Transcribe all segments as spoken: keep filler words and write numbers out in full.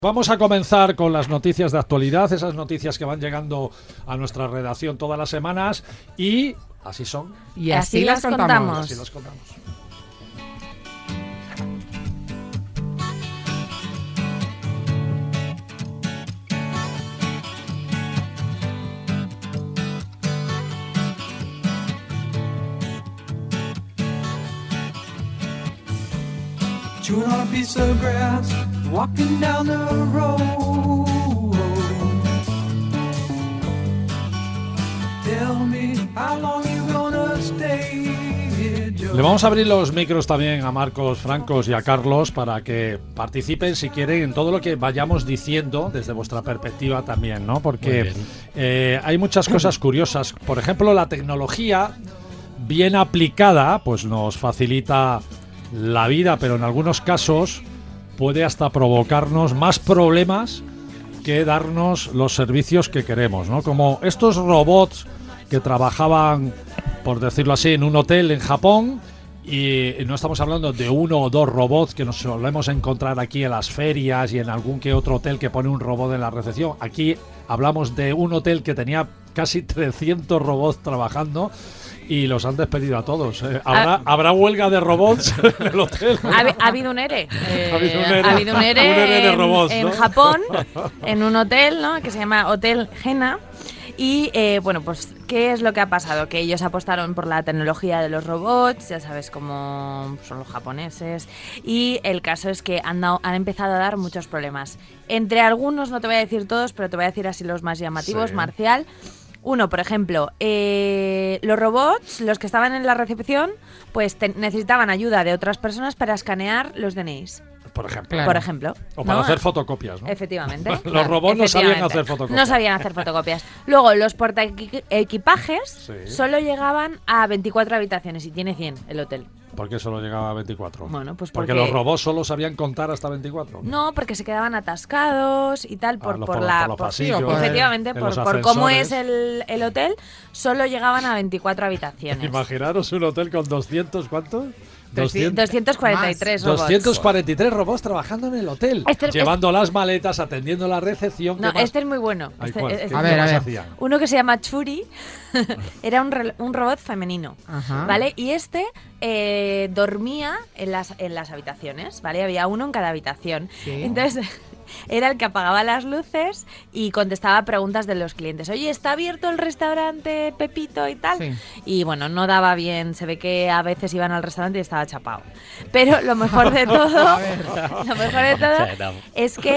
Vamos a comenzar con las noticias de actualidad, esas noticias que van llegando a nuestra redacción todas las semanas y así son. Y así, así las contamos. contamos. Así las contamos. Chewing on a piece of grass, walking down the road. Tell me how long you gonna stay, Joe. Le vamos a abrir los micros también a Marcos Francos y a Carlos para que participen, si quieren, en todo lo que vayamos diciendo desde vuestra perspectiva también, ¿no? Porque eh, hay muchas cosas curiosas. Por ejemplo, la tecnología bien aplicada, pues nos facilita la vida, pero en algunos casos puede hasta provocarnos más problemas que darnos los servicios que queremos, ¿no? Como estos robots que trabajaban, por decirlo así, en un hotel en Japón, y no estamos hablando de uno o dos robots que nos solemos encontrar aquí en las ferias y en algún que otro hotel que pone un robot en la recepción. Aquí hablamos de un hotel que tenía casi trescientos robots trabajando y los han despedido a todos. Eh, ¿habrá, ah, ¿Habrá huelga de robots en el hotel? Ha, ha habido un ERE. Eh, ha habido un ERE, ha habido un ERE, un ERE de robots, en, ¿no? en Japón, en un hotel, ¿no?, que se llama Hotel Hena. Y eh, bueno, pues, ¿qué es lo que ha pasado? Que ellos apostaron por la tecnología de los robots, ya sabes cómo son los japoneses, y el caso es que han, dado, han empezado a dar muchos problemas. Entre algunos, no te voy a decir todos, pero te voy a decir así los más llamativos, sí. Marcial. Uno, por ejemplo, eh, los robots, los que estaban en la recepción, pues te, necesitaban ayuda de otras personas para escanear los D N Is. Por ejemplo. Claro. Por ejemplo. O para ¿no? hacer fotocopias, ¿no? Efectivamente. Los claro, robots no sabían hacer fotocopias. No sabían hacer fotocopias. Luego, los portaequipajes sí. solo llegaban a veinticuatro habitaciones y tiene cien el hotel. ¿Por qué solo llegaba a veinticuatro? Bueno, pues porque, porque los robots solo sabían contar hasta veinticuatro. No, porque se quedaban atascados y tal por, ah, por, por la por los por, pasillos, sí, efectivamente por, por cómo es el, el hotel, solo llegaban a veinticuatro habitaciones. Imaginaros un hotel con doscientos, ¿cuántos? doscientos cuarenta y tres robots. doscientos cuarenta y tres robots trabajando en el hotel, este, llevando este, las maletas, atendiendo la recepción. No, este es muy bueno. Ay, este, este, a ver, a ver. Uno que se llama Churi era un, re, un robot femenino, Ajá. ¿vale? Y este eh, dormía en las, en las habitaciones, ¿vale? Había uno en cada habitación. ¿Sí? Entonces era el que apagaba las luces y contestaba preguntas de los clientes. Oye, ¿está abierto el restaurante Pepito y tal? Sí. Y bueno, no daba bien. Se ve que a veces iban al restaurante y estaba chapado. Pero lo mejor de todo, lo mejor de todo es que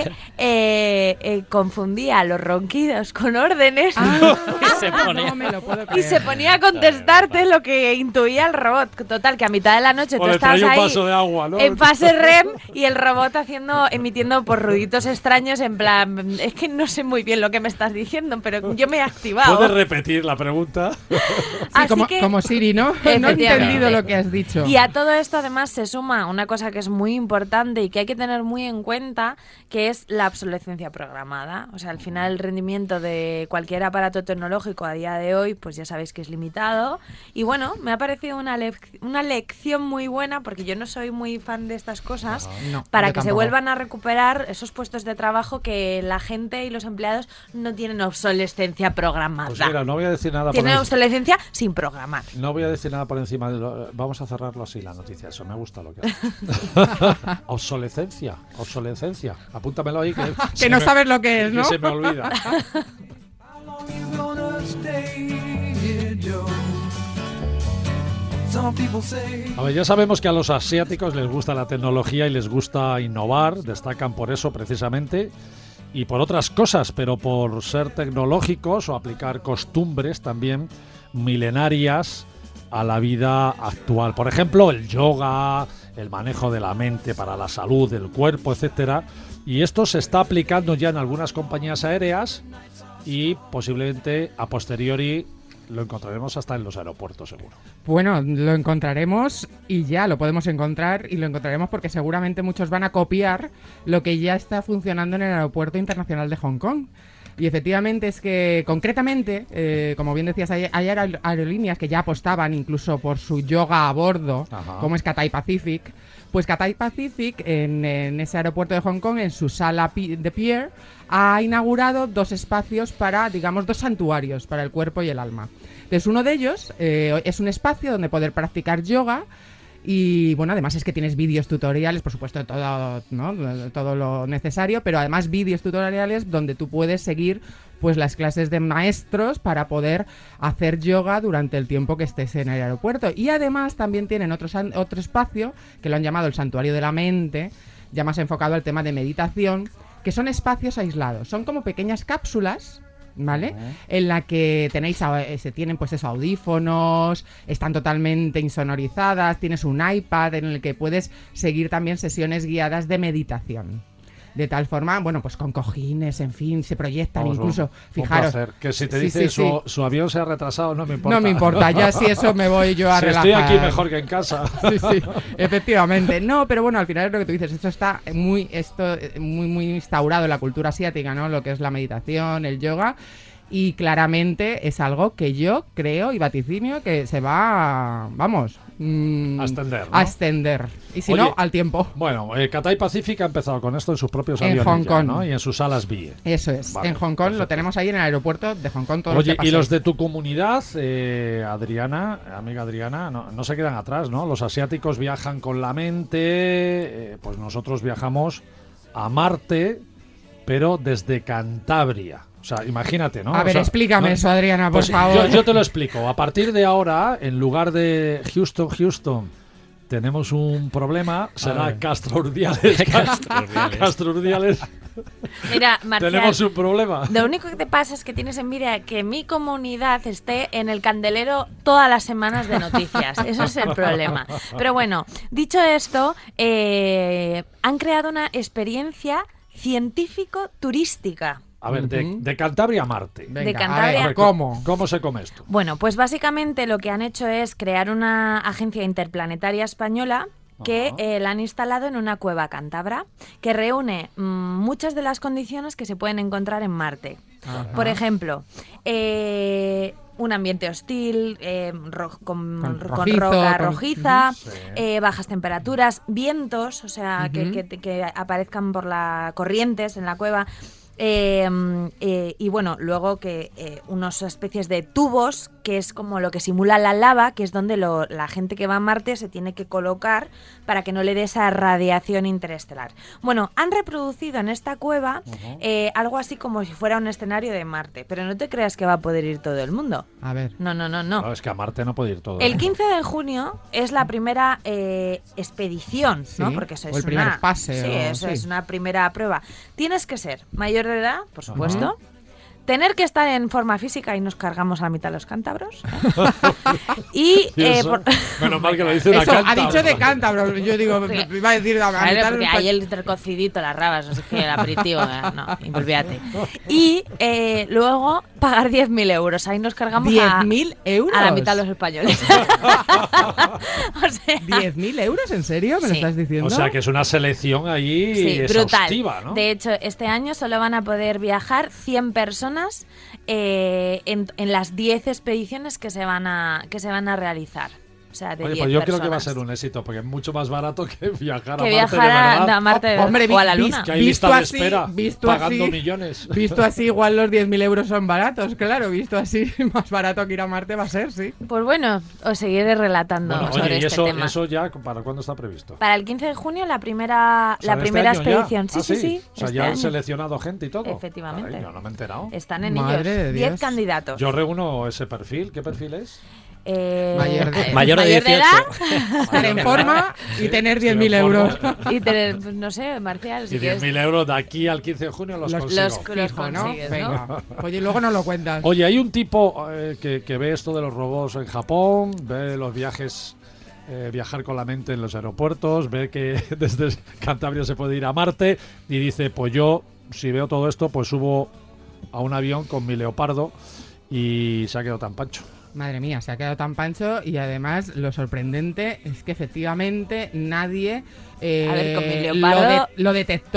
eh, eh, confundía los ronquidos con órdenes ah, y, se ponía, no me lo puedo creer. Y se ponía a contestarte lo que intuía el robot. Total, que a mitad de la noche o tú estabas ahí vaso de agua, ¿no? en fase R E M y el robot haciendo, emitiendo por ruiditos extraños en plan, es que no sé muy bien lo que me estás diciendo, pero yo me he activado. ¿Puedes repetir la pregunta? Sí, como, que, como Siri, ¿no? No he entendido lo que has dicho. Y a todo esto además se suma una cosa que es muy importante y que hay que tener muy en cuenta, que es la obsolescencia programada. O sea, al final el rendimiento de cualquier aparato tecnológico a día de hoy, pues ya sabéis que es limitado. Y bueno, me ha parecido una, le- una lección muy buena, porque yo no soy muy fan de estas cosas, no, para que tampoco. se vuelvan a recuperar esos puestos de trabajo que la gente y los empleados no tienen obsolescencia programada. Pues mira, no voy a decir nada Tienen por obsolescencia sin programar. No voy a decir nada por encima de lo... Vamos a cerrarlo así, la noticia. Eso me gusta lo que hace. Obsolescencia, obsolescencia. Apúntamelo ahí. Que, que no me, sabes lo que es, ¿no? Que se me olvida. A ver, ya sabemos que a los asiáticos les gusta la tecnología y les gusta innovar, destacan por eso precisamente y por otras cosas, pero por ser tecnológicos o aplicar costumbres también milenarias a la vida actual. Por ejemplo, el yoga, el manejo de la mente para la salud del cuerpo, etcétera. Y esto se está aplicando ya en algunas compañías aéreas y posiblemente a posteriori lo encontraremos hasta en los aeropuertos, seguro. Bueno, lo encontraremos y ya lo podemos encontrar y lo encontraremos porque seguramente muchos van a copiar lo que ya está funcionando en el Aeropuerto Internacional de Hong Kong. Y efectivamente es que, concretamente, eh, como bien decías, hay, hay aerolíneas que ya apostaban incluso por su yoga a bordo, Ajá. como es Cathay Pacific, Pues Cathay Pacific, en, en ese aeropuerto de Hong Kong, en su sala de Pier, ha inaugurado dos espacios para, digamos, dos santuarios para el cuerpo y el alma. Entonces, uno de ellos eh, es un espacio donde poder practicar yoga. Y bueno, además es que tienes vídeos tutoriales, por supuesto, todo, ¿no? todo lo necesario, pero además vídeos tutoriales donde tú puedes seguir pues las clases de maestros para poder hacer yoga durante el tiempo que estés en el aeropuerto. Y además también tienen otro, otro espacio que lo han llamado el Santuario de la Mente, ya más enfocado al tema de meditación, que son espacios aislados, son como pequeñas cápsulas, ¿vale? Uh-huh. En la que tenéis, se tienen pues esos audífonos, están totalmente insonorizadas, tienes un iPad en el que puedes seguir también sesiones guiadas de meditación. De tal forma, bueno, pues con cojines, en fin, se proyectan. Vamos, incluso, un, fijaros. Un que si te sí, dice sí, su, sí. su avión se ha retrasado, no me importa. No me importa, ya si eso me voy yo a si relajar. Estoy aquí mejor que en casa. Sí, sí, efectivamente. No, pero bueno, al final es lo que tú dices, esto está muy, esto, muy, muy instaurado en la cultura asiática, ¿no? Lo que es la meditación, el yoga. Y claramente es algo que yo creo y vaticinio que se va, vamos, mmm, a extender, ¿no? A extender. Y si Oye, no, al tiempo. Bueno, eh, Cathay Pacific ha empezado con esto en sus propios en aviones, Hong Kong, ya, ¿no? Y en sus salas B I E. Eso es. Vale, en Hong Kong perfecto. Lo tenemos ahí en el aeropuerto de Hong Kong. Todo Oye, lo y los de tu comunidad, eh, Adriana, amiga Adriana, no, no se quedan atrás, ¿no? Los asiáticos viajan con la mente, eh, pues nosotros viajamos a Marte, pero desde Cantabria. O sea, imagínate, ¿no? A ver, o sea, explícame no, eso, Adriana, por pues favor. Yo, yo te lo explico. A partir de ahora, en lugar de Houston, Houston, tenemos un problema, será Castro Urdiales. Castro Urdiales. Mira, Marcial, tenemos un problema. Lo único que te pasa es que tienes envidia que mi comunidad esté en el candelero todas las semanas de noticias. Eso es el problema. Pero bueno, dicho esto, eh, han creado una experiencia científico-turística. A ver, de, de Cantabria a Marte. Venga, de Cantabria. A ver, ¿cómo? ¿Cómo se come esto? Bueno, pues básicamente lo que han hecho es crear una agencia interplanetaria española que eh, la han instalado en una cueva cántabra que reúne mmm, muchas de las condiciones que se pueden encontrar en Marte. Ajá. Por ejemplo, eh, un ambiente hostil, eh, ro con, con, rojizo, con roca con... rojiza, uh-huh. sí. eh, bajas temperaturas, vientos, o sea, uh-huh. que, que, que aparezcan por las corrientes en la cueva. Eh, eh, y bueno, luego que eh, unas especies de tubos, que es como lo que simula la lava, que es donde lo, la gente que va a Marte se tiene que colocar para que no le dé esa radiación interestelar. Bueno, han reproducido en esta cueva uh-huh. eh, algo así como si fuera un escenario de Marte, pero no te creas que va a poder ir todo el mundo. A ver. No, no, no, no. No, es que a Marte no puede ir todo. El quince de junio es la primera eh, expedición, sí, ¿no? Porque eso o es el primer una, pase. Sí, o, eso sí. es una primera prueba. Tienes que ser mayor de edad, por supuesto. Uh-huh. Tener que estar en forma física y nos cargamos a la mitad de los cántabros. y, ¿Y eh, eso? por... Menos mal que lo dice una eso, cántabra. ha dicho de cántabros. Yo digo, sí. iba a decir... A claro, mitad porque hay el intercocidito, las rabas, no sé qué, el aperitivo. No, olvídate. Y eh, luego pagar diez mil euros. Ahí nos cargamos ¿diez a... mil euros? A la mitad de los españoles. O sea... ¿diez mil euros? ¿En serio? ¿Me sí. lo estás diciendo? O sea, que es una selección ahí sí, exhaustiva, brutal. ¿no? De hecho, este año solo van a poder viajar cien personas eh, en, en las diez expediciones que se van a que se van a realizar. O sea, de Oye, diez pues yo personas. creo que va a ser un éxito, porque es mucho más barato que viajar que a Marte viajar de verdad. a, a Marte de oh, hombre, o a la Luna. Que hay visto lista de así, espera, visto pagando así, millones. Visto así, igual los diez mil euros son baratos, claro. Visto así, más barato que ir a Marte va a ser, sí. Pues bueno, os seguiré relatando bueno, sobre oye, ¿y este eso, tema. eso ya para cuándo está previsto? Para el quince de junio, la primera, o sea, la primera este expedición. Sí, ¿Ah, sí, sí, sí. O sea, este ya han año. seleccionado gente y todo. Efectivamente. Caray, yo no me he enterado. Están en Madre ellos. diez candidatos. Yo reúno ese perfil. ¿Qué perfil es? Eh, mayor de, eh, mayor de mayor de edad, estar en forma y tener diez mil euros. Y tener, no sé, Marcial, si y diez mil euros de aquí al quince de junio los, los consigo. Los, los Fijo, ¿no? consigues, ¿no? Venga. Oye, luego nos lo cuentas. Oye, hay un tipo eh, que, que ve esto de los robots en Japón, ve los viajes, eh, viajar con la mente en los aeropuertos, ve que desde Cantabria se puede ir a Marte y dice, pues yo, si veo todo esto, pues subo a un avión con mi Leopardo y se ha quedado tan pancho. Madre mía, se ha quedado tan pancho y además lo sorprendente es que efectivamente nadie eh, a ver, con mi Leopardo... lo, de, lo detectó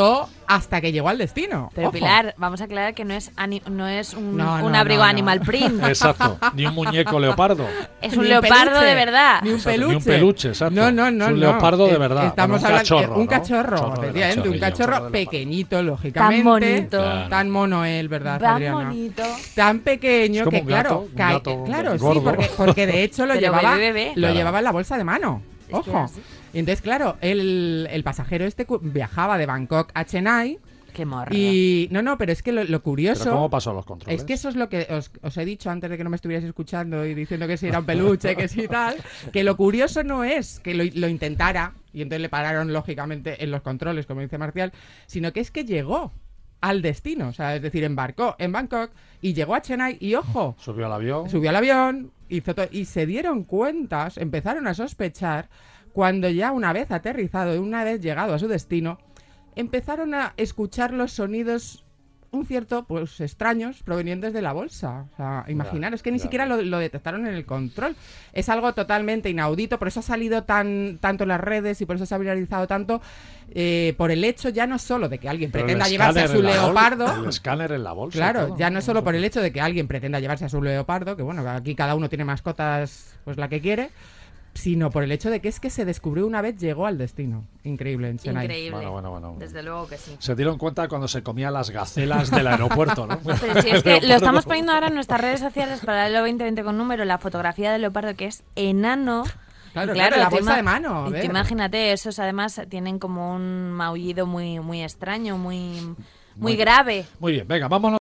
hasta que llegó al destino. Pero Ojo. Pilar, vamos a aclarar que no es ani- no es un, No, un no, abrigo no, no. animal print. Exacto, ni un muñeco leopardo. Es Ni un un leopardo peluche, de verdad. Ni un Exacto, peluche. ni un peluche, exacto. No, no, no. Es un no. leopardo de Eh, verdad. Estamos Bueno, un hablando cachorro, un ¿no? cachorro, Chorro de efectivamente, un cachorrillo, cachorro chorro de leopardo. pequeñito, lógicamente. Tan bonito. Claro. Tan mono él, ¿verdad, Tan Adriana? bonito. Tan pequeño Es como que, un claro, gato, un cae- gato claro, sí, gordo. porque, porque de hecho lo Pero llevaba, bebé, bebé. lo Claro. llevaba en la bolsa de mano. Es que Ojo. así. Y entonces, claro, el, el pasajero este cu- viajaba de Bangkok a Chennai. Qué morro. Y no, no, pero es que lo, lo curioso ¿Pero cómo pasó los controles? es que eso es lo que os, os he dicho antes de que no me estuvierais escuchando y diciendo que si era un peluche, que si tal, que lo curioso no es que lo, lo intentara y entonces le pararon lógicamente en los controles, como dice Marcial, sino que es que llegó al destino, o sea, es decir, embarcó en Bangkok y llegó a Chennai y ojo, Subió al avión. subió al avión, hizo todo, y se dieron cuenta, empezaron a sospechar cuando ya una vez aterrizado y una vez llegado a su destino, empezaron a escuchar los sonidos un cierto, pues extraños, provenientes de la bolsa. O sea, imaginaros que ni ya. siquiera lo, lo detectaron en el control. Es algo totalmente inaudito, por eso ha salido tan tanto en las redes y por eso se ha viralizado tanto, eh, por el hecho ya no solo de que alguien Pero pretenda el llevarse a escáner su en la bol- leopardo. El escáner en la bolsa. y Claro, todo, ya no es solo por el Eso- hecho de que alguien pretenda llevarse a su leopardo, que bueno, aquí cada uno tiene mascotas, pues la que quiere, sino por el hecho de que es que se descubrió una vez, llegó al destino. Increíble en Chennai. Increíble. Bueno, bueno, bueno. Desde luego que sí. Se dieron cuenta cuando se comía las gacelas del aeropuerto, ¿no? Pero sí, es que lo estamos poniendo ahora en nuestras redes sociales para el veinte veinte con número, la fotografía del leopardo que es enano. Claro, Y claro, la tú bolsa ima- de mano. a y tú ver. imagínate, esos además tienen como un maullido muy, muy extraño, muy, muy Muy- grave. Muy bien, venga, vámonos.